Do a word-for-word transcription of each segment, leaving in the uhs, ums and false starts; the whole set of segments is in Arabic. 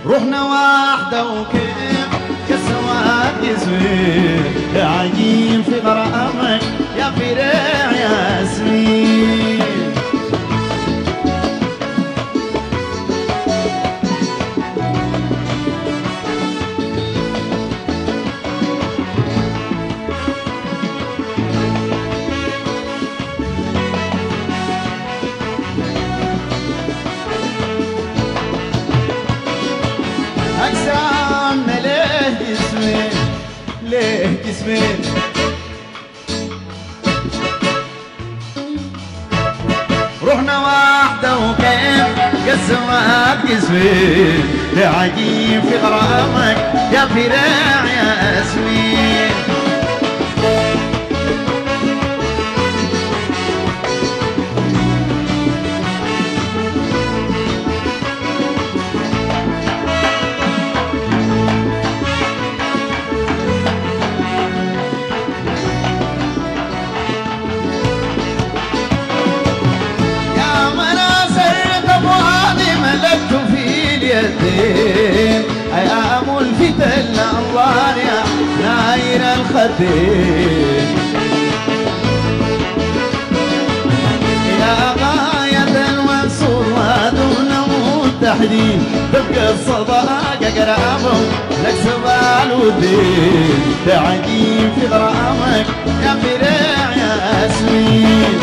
رحنا واحدة وكيف كالسواد يسوي عجيب في غرامك يا فريع ياسمين. أقسامنا ليه جسمين ليه جسمين رحنا واحدة وكيف قسمت جسمين عجيب في غرامك يا فريع يا ياسمين. أيام الفتن الله يا ناير الخدين يا غاية المنصور ودون متحدين تبقى الصداقة قرابهم لك سبال ودين تعجيب في غرامك يا فريع يا ياسمين.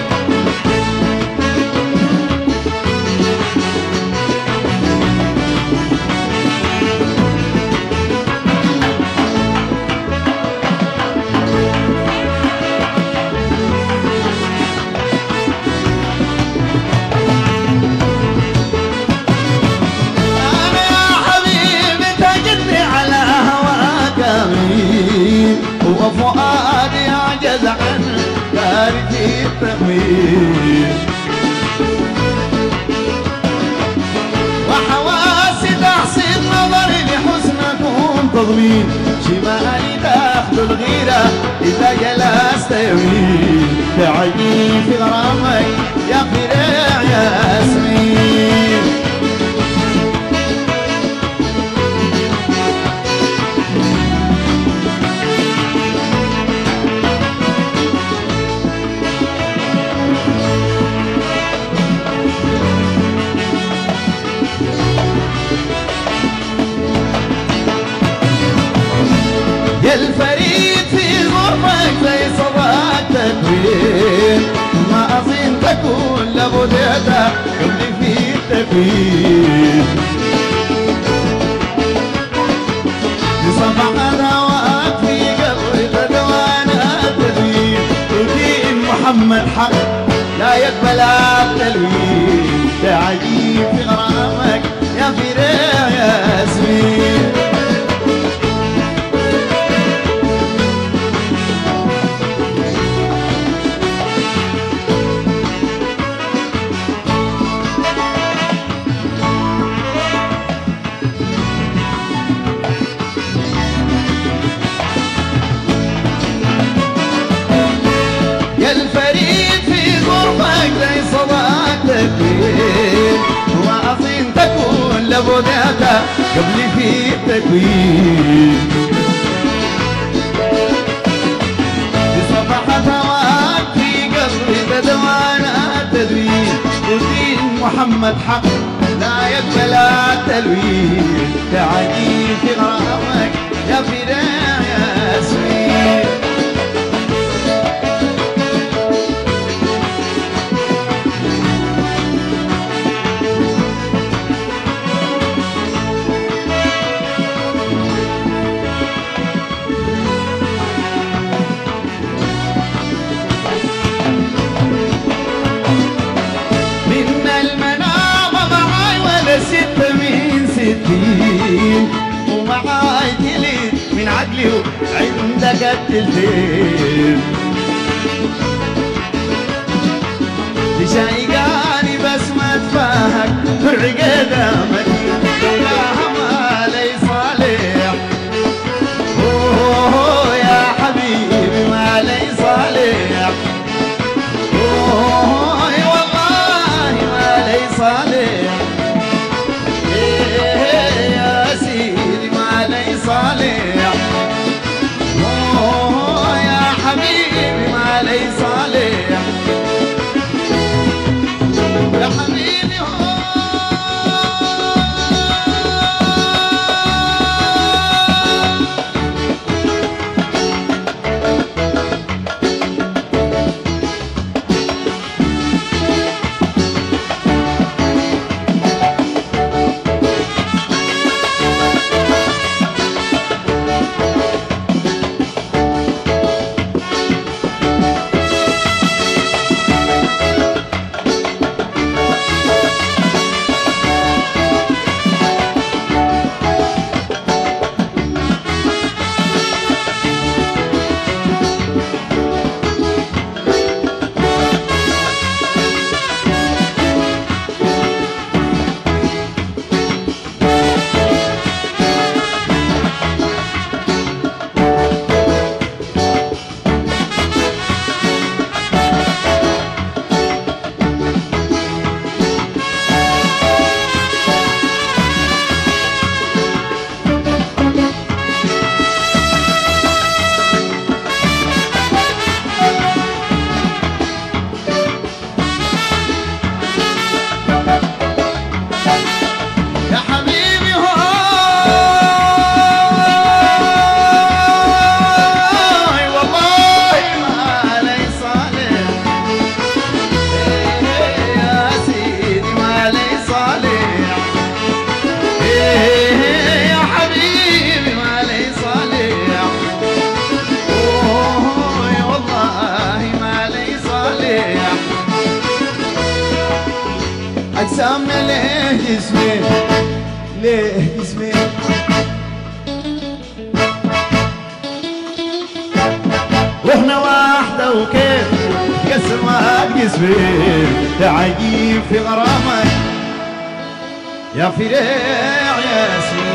وفؤادي عجز عن كارثي التمويل وحواسي تحصيل نظري لحسنكم تضمين شمالي داخل الغيرة إذا جلست يمين تعجيب في غرامك يا فريع يا ياسمين. يا الفريد في غربك زي صداك تكوين ما أظن تكون لبديتك قبل في التكوين لصبح هواك في قبر غدوان التدوين ودين محمد حق لا يقبل التلوين تعجيب في غرامك يا فريع يا ياسمين. يا الفريد في غربك زي صداك تكوين وأظن تكون لبداك قبل في التكوين بصبحة هواك في قصر تدوان التدوين ودين محمد حق لا يقبل التلوين تعجيب في غرامك يا فريع يا ياسمين. ستة من ستين ومعاي تليد من عقلي وعندك التلتين لشايقاني بس ما تفاهك الرقادة مدين دولاها ما لي صالح اوه يا حبيبي ما لي صالح اوه والله ما لي صالح اقسامنا ليه جسمين ليه جسمين روحنا واحدة وكيف قسمت جسمين تعجيب في غرامك يا فريع ياسين